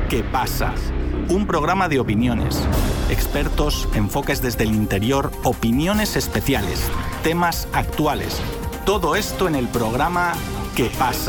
¿Qué pasa? Un programa de opiniones, expertos, enfoques desde el interior, opiniones especiales, temas actuales. Todo esto en el programa ¿Qué pasa?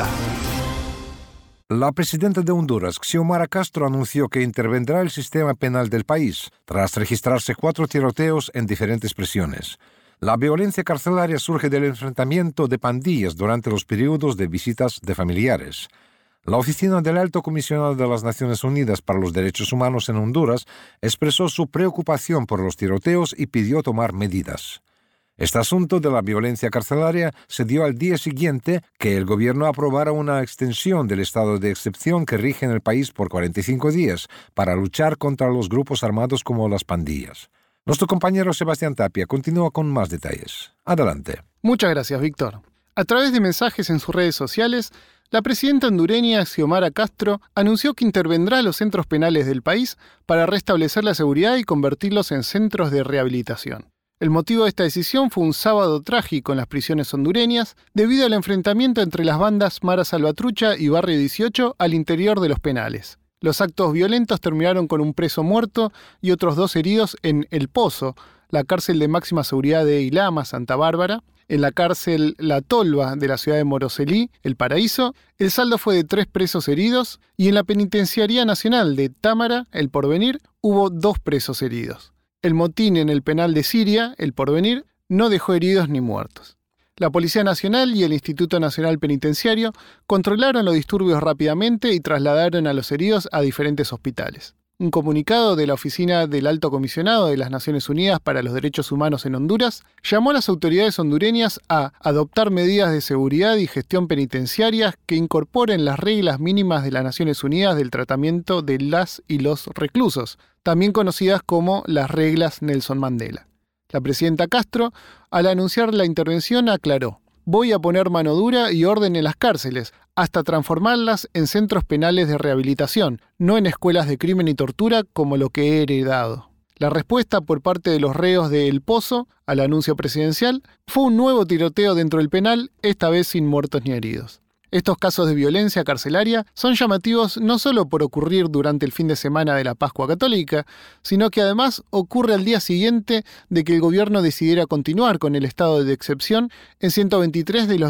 La presidenta de Honduras, Xiomara Castro, anunció que intervendrá el sistema penal del país tras registrarse 4 tiroteos en diferentes prisiones. La violencia carcelaria surge del enfrentamiento de pandillas durante los periodos de visitas de familiares. La Oficina del Alto Comisionado de las Naciones Unidas para los Derechos Humanos en Honduras expresó su preocupación por los tiroteos y pidió tomar medidas. Este asunto de la violencia carcelaria se dio al día siguiente que el gobierno aprobara una extensión del estado de excepción que rige en el país por 45 días para luchar contra los grupos armados como las pandillas. Nuestro compañero Sebastián Tapia continúa con más detalles. Adelante. Muchas gracias, Víctor. A través de mensajes en sus redes sociales, la presidenta hondureña Xiomara Castro anunció que intervendrá a los centros penales del país para restablecer la seguridad y convertirlos en centros de rehabilitación. El motivo de esta decisión fue un sábado trágico en las prisiones hondureñas debido al enfrentamiento entre las bandas Mara Salvatrucha y Barrio 18 al interior de los penales. Los actos violentos terminaron con un preso muerto y otros 2 heridos en El Pozo, la cárcel de máxima seguridad de Ilama, Santa Bárbara. En la cárcel La Tolva de la ciudad de Moroselí, El Paraíso, el saldo fue de 3 presos heridos y en la Penitenciaría Nacional de Támara, El Porvenir, hubo 2 presos heridos. El motín en el penal de Siria, El Porvenir, no dejó heridos ni muertos. La Policía Nacional y el Instituto Nacional Penitenciario controlaron los disturbios rápidamente y trasladaron a los heridos a diferentes hospitales. Un comunicado de la Oficina del Alto Comisionado de las Naciones Unidas para los Derechos Humanos en Honduras llamó a las autoridades hondureñas a adoptar medidas de seguridad y gestión penitenciarias que incorporen las reglas mínimas de las Naciones Unidas del tratamiento de las y los reclusos, también conocidas como las reglas Nelson Mandela. La presidenta Castro, al anunciar la intervención, aclaró: voy a poner mano dura y orden en las cárceles, hasta transformarlas en centros penales de rehabilitación, no en escuelas de crimen y tortura como lo que he heredado. La respuesta por parte de los reos de El Pozo al anuncio presidencial fue un nuevo tiroteo dentro del penal, esta vez sin muertos ni heridos. Estos casos de violencia carcelaria son llamativos no solo por ocurrir durante el fin de semana de la Pascua Católica, sino que además ocurre al día siguiente de que el gobierno decidiera continuar con el estado de excepción en 123 de los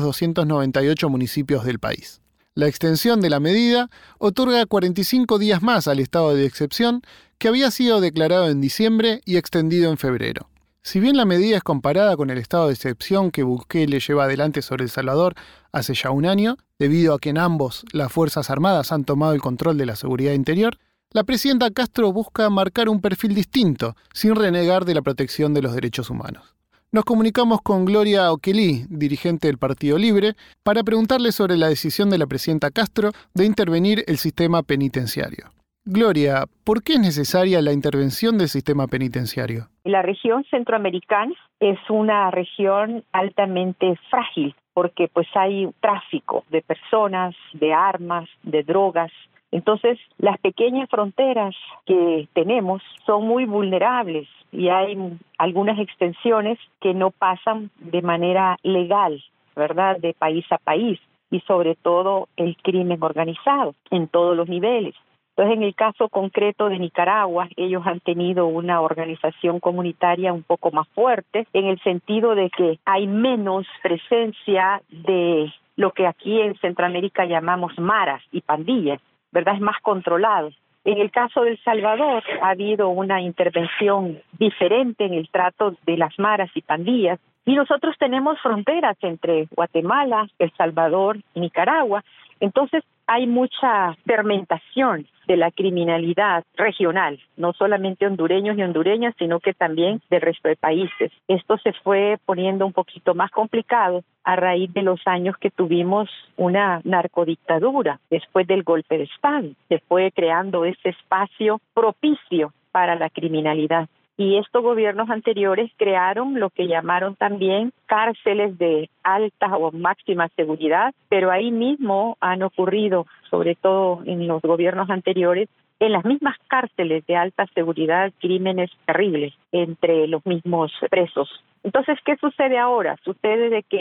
298 municipios del país. La extensión de la medida otorga 45 días más al estado de excepción, que había sido declarado en diciembre y extendido en febrero. Si bien la medida es comparada con el estado de excepción que Bukele lleva adelante sobre El Salvador hace ya un año, debido a que en ambos las Fuerzas Armadas han tomado el control de la seguridad interior, la presidenta Castro busca marcar un perfil distinto, sin renegar de la protección de los derechos humanos. Nos comunicamos con Gloria Oquelí, dirigente del Partido Libre, para preguntarle sobre la decisión de la presidenta Castro de intervenir el sistema penitenciario. Gloria, ¿por qué es necesaria la intervención del sistema penitenciario? La región centroamericana es una región altamente frágil porque pues hay tráfico de personas, de armas, de drogas. Entonces, las pequeñas fronteras que tenemos son muy vulnerables y hay algunas extensiones que no pasan de manera legal, ¿verdad?, de país a país, y sobre todo el crimen organizado en todos los niveles. Entonces, en el caso concreto de Nicaragua, ellos han tenido una organización comunitaria un poco más fuerte, en el sentido de que hay menos presencia de lo que aquí en Centroamérica llamamos maras y pandillas, ¿verdad? Es más controlado. En el caso de El Salvador ha habido una intervención diferente en el trato de las maras y pandillas, y nosotros tenemos fronteras entre Guatemala, El Salvador y Nicaragua. Entonces hay mucha fermentación de la criminalidad regional, no solamente hondureños y hondureñas, sino que también del resto de países. Esto se fue poniendo un poquito más complicado a raíz de los años que tuvimos una narcodictadura después del golpe de Estado. Se fue creando ese espacio propicio para la criminalidad. Y estos gobiernos anteriores crearon lo que llamaron también cárceles de alta o máxima seguridad, pero ahí mismo han ocurrido, sobre todo en los gobiernos anteriores, en las mismas cárceles de alta seguridad, crímenes terribles entre los mismos presos. Entonces, ¿qué sucede ahora? Sucede de que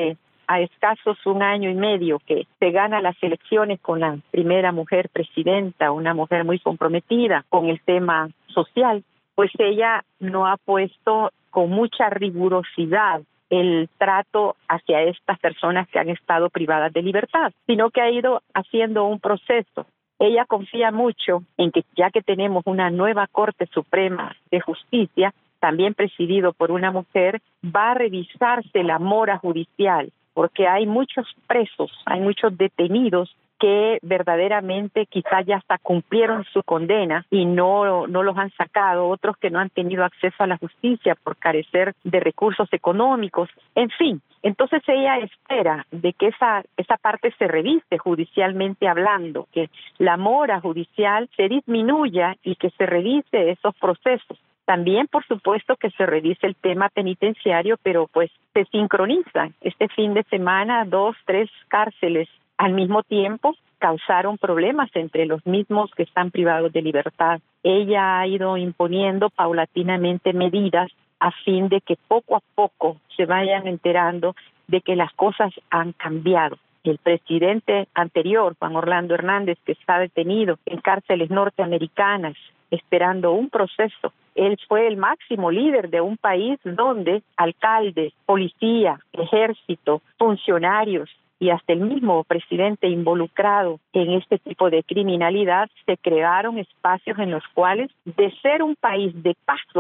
a escasos un año y medio que se gana las elecciones con la primera mujer presidenta, una mujer muy comprometida con el tema social, pues ella no ha puesto con mucha rigurosidad el trato hacia estas personas que han estado privadas de libertad, sino que ha ido haciendo un proceso. Ella confía mucho en que ya que tenemos una nueva Corte Suprema de Justicia, también presidido por una mujer, va a revisarse la mora judicial, porque hay muchos presos, hay muchos detenidos que verdaderamente quizás ya hasta cumplieron su condena y no los han sacado, otros que no han tenido acceso a la justicia por carecer de recursos económicos, en fin. Entonces ella espera de que esa parte se revise judicialmente hablando, que la mora judicial se disminuya y que se revise esos procesos. También, por supuesto, que se revise el tema penitenciario, pero pues se sincronizan. Este fin de semana, 2, 3 cárceles al mismo tiempo causaron problemas entre los mismos que están privados de libertad. Ella ha ido imponiendo paulatinamente medidas a fin de que poco a poco se vayan enterando de que las cosas han cambiado. El presidente anterior, Juan Orlando Hernández, que está detenido en cárceles norteamericanas esperando un proceso, él fue el máximo líder de un país donde alcaldes, policía, ejército, funcionarios y hasta el mismo presidente involucrado en este tipo de criminalidad, se crearon espacios en los cuales, de ser un país de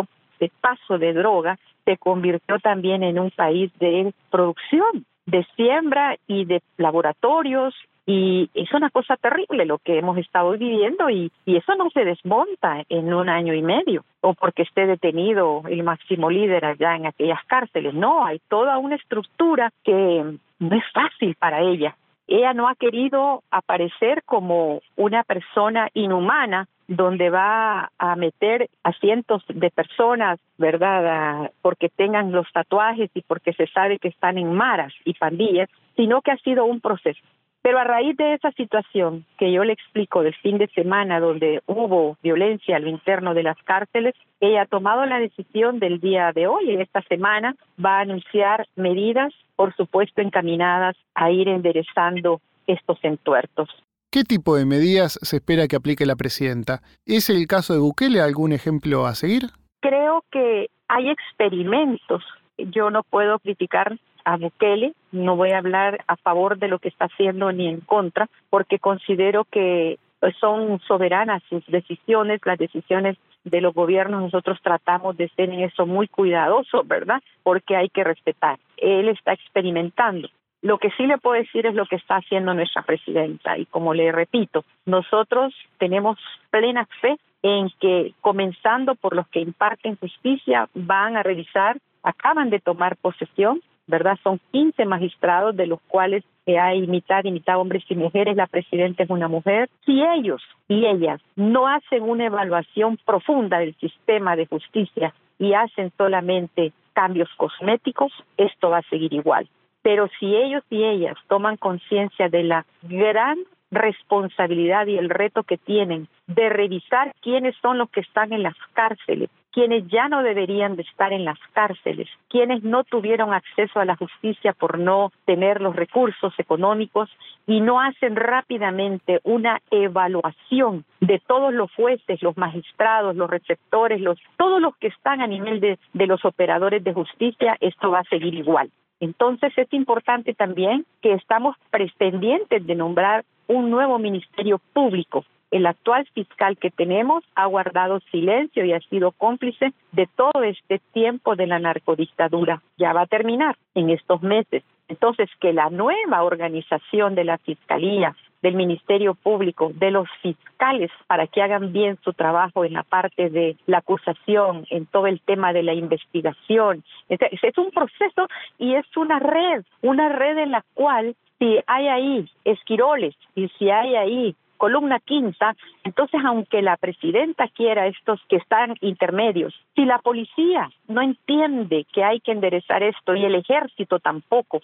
paso de droga, se convirtió también en un país de producción, de siembra y de laboratorios, y es una cosa terrible lo que hemos estado viviendo, y eso no se desmonta en un año y medio, o porque esté detenido el máximo líder allá en aquellas cárceles. No, hay toda una estructura que no es fácil para ella. Ella no ha querido aparecer como una persona inhumana donde va a meter a cientos de personas, ¿verdad?, porque tengan los tatuajes y porque se sabe que están en maras y pandillas, sino que ha sido un proceso. Pero a raíz de esa situación que yo le explico del fin de semana, donde hubo violencia a lo interno de las cárceles, ella ha tomado la decisión del día de hoy, en esta semana, va a anunciar medidas, por supuesto, encaminadas a ir enderezando estos entuertos. ¿Qué tipo de medidas se espera que aplique la presidenta? ¿Es el caso de Bukele algún ejemplo a seguir? Creo que hay experimentos. Yo no puedo criticar a Bukele, no voy a hablar a favor de lo que está haciendo ni en contra, porque considero que son soberanas sus decisiones, las decisiones de los gobiernos. Nosotros tratamos de ser en eso muy cuidadosos, ¿verdad?, porque hay que respetar. Él está experimentando. Lo que sí le puedo decir es lo que está haciendo nuestra presidenta, y como le repito, nosotros tenemos plena fe en que, comenzando por los que imparten justicia, van a revisar, acaban de tomar posesión, ¿verdad? Son 15 magistrados, de los cuales hay mitad y mitad hombres y mujeres. La presidenta es una mujer. Si ellos y ellas no hacen una evaluación profunda del sistema de justicia y hacen solamente cambios cosméticos, esto va a seguir igual. Pero si ellos y ellas toman conciencia de la gran responsabilidad y el reto que tienen de revisar quiénes son los que están en las cárceles, quienes ya no deberían de estar en las cárceles, quienes no tuvieron acceso a la justicia por no tener los recursos económicos, y no hacen rápidamente una evaluación de todos los jueces, los magistrados, los receptores, todos los que están a nivel de los operadores de justicia, esto va a seguir igual. Entonces es importante también que estamos pendientes de nombrar un nuevo ministerio público. El actual fiscal que tenemos ha guardado silencio y ha sido cómplice de todo este tiempo de la narcodictadura. Ya va a terminar en estos meses. Entonces, que la nueva organización de la Fiscalía, del Ministerio Público, de los fiscales, para que hagan bien su trabajo en la parte de la acusación, en todo el tema de la investigación. Es un proceso y es una red en la cual, si hay ahí esquiroles y si hay ahí columna quinta, entonces aunque la presidenta quiera estos que están intermedios, si la policía no entiende que hay que enderezar esto, y el ejército tampoco,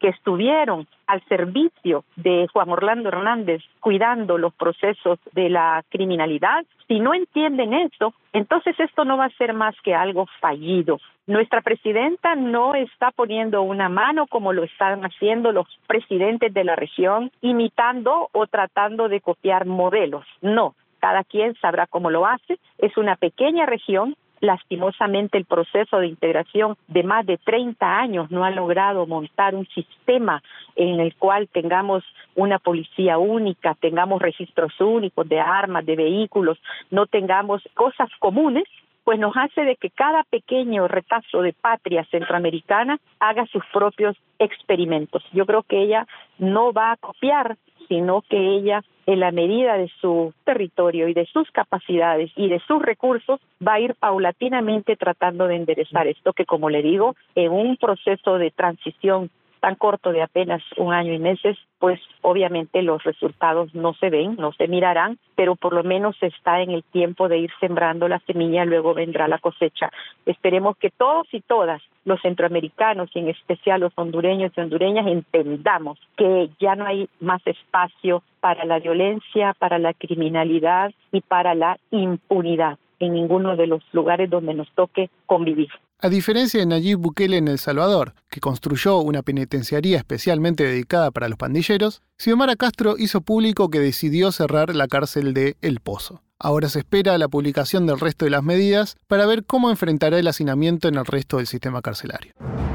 que estuvieron al servicio de Juan Orlando Hernández cuidando los procesos de la criminalidad, si no entienden eso, entonces esto no va a ser más que algo fallido. Nuestra presidenta no está poniendo una mano como lo están haciendo los presidentes de la región, imitando o tratando de copiar modelos. No, cada quien sabrá cómo lo hace. Es una pequeña región. Lastimosamente, el proceso de integración de más de 30 años no ha logrado montar un sistema en el cual tengamos una policía única, tengamos registros únicos de armas, de vehículos, no tengamos cosas comunes, pues nos hace de que cada pequeño retazo de patria centroamericana haga sus propios experimentos. Yo creo que ella no va a copiar, sino que ella, en la medida de su territorio y de sus capacidades y de sus recursos, va a ir paulatinamente tratando de enderezar esto que, como le digo, en un proceso de transición tan corto de apenas 1 año y meses, pues obviamente los resultados no se ven, no se mirarán, pero por lo menos está en el tiempo de ir sembrando la semilla, luego vendrá la cosecha. Esperemos que todos y todas, los centroamericanos y en especial los hondureños y hondureñas, entendamos que ya no hay más espacio para la violencia, para la criminalidad y para la impunidad en ninguno de los lugares donde nos toque convivir. A diferencia de Nayib Bukele en El Salvador, que construyó una penitenciaría especialmente dedicada para los pandilleros, Xiomara Castro hizo público que decidió cerrar la cárcel de El Pozo. Ahora se espera la publicación del resto de las medidas para ver cómo enfrentará el hacinamiento en el resto del sistema carcelario.